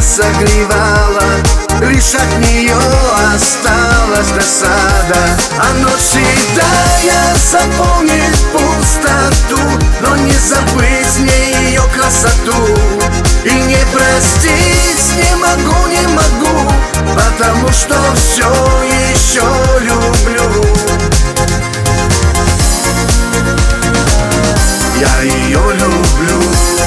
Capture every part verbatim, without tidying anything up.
согревала, лишь от нее осталась досада. А ночь седая заполнит пустоту, но не забыть с ней ее красоту. И не простить не могу, не могу, потому что все еще люблю. Я ее люблю.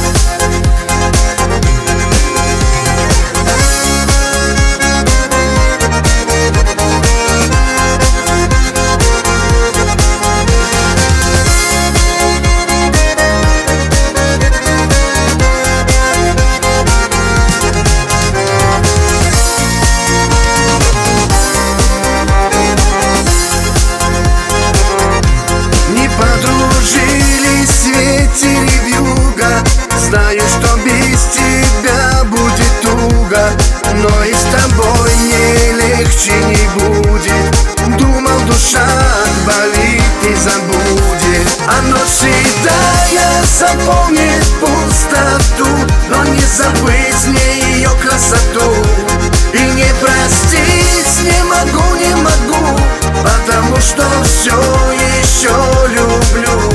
Знаю, что без тебя будет туго, но и с тобой мне легче не будет. Думал, душа болит и забудет, а ночь седая заполнит пустоту, но не забыть с ней ее красоту. И не простить не могу, не могу, потому что все еще люблю.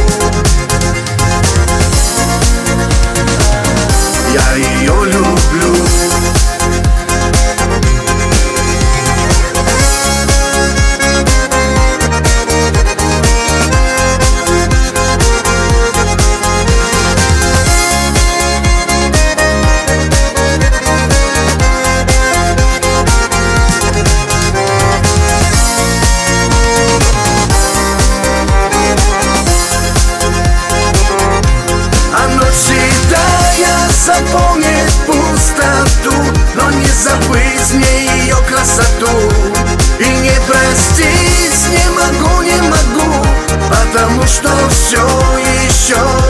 Я ее люблю. Заполнит пустоту, но не забыть с ней ее красоту. И не простить не могу, не могу, потому что все еще